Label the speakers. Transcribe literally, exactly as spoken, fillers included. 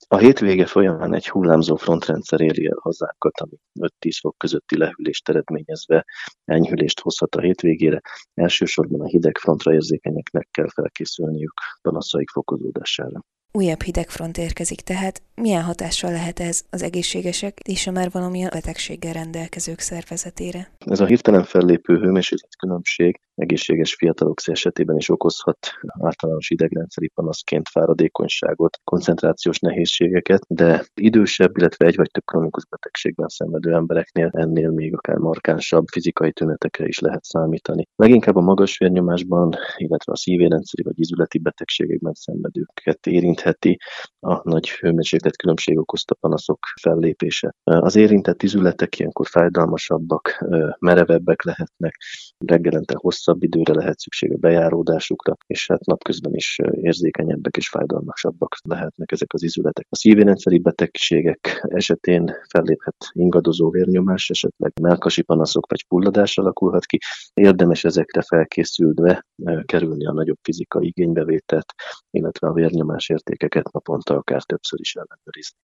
Speaker 1: A hétvége folyamán egy hullámzó frontrendszer éri el hazánkat, ami öt-tíz fok közötti lehűlést eredményezve enyhülést hozhat a hétvégére. Elsősorban a hideg frontra érzékenyeknek kell felkészülniük panaszaik fokozódására.
Speaker 2: Újabb hidegfront érkezik, tehát milyen hatással lehet ez az egészségesek és a már valamilyen betegséggel rendelkezők szervezetére?
Speaker 1: Ez a hirtelen fellépő hőmérséklet-különbség egészséges fiatalok esetében is okozhat általános idegrendszeri panaszként fáradékonyságot, koncentrációs nehézségeket, de idősebb, illetve egy vagy több kronikus betegségben szenvedő embereknél ennél még akár markánsabb fizikai tünetekre is lehet számítani. Leginkább a magas vérnyomásban, illetve a szívérendszeri vagy ízületi betegségekben szenvedőket érintheti a nagy hőmérséklet-különbség okozta panaszok fellépése. Az érintett ízületek ilyenkor fájdalmasabbak, merevebbek lehetnek, reggelente hosszabb időre lehet szükség a bejáródásukra, és hát napközben is érzékenyebbek és fájdalmasabbak lehetnek ezek az ízületek. A szívérendszeri betegségek esetén felléphet ingadozó vérnyomás, esetleg mellkasi panaszok vagy fulladás alakulhat ki. Érdemes ezekre felkészülve kerülni a nagyobb fizikai igénybevételt, illetve a vérnyomás értékeket naponta akár többször is ellenőrizni.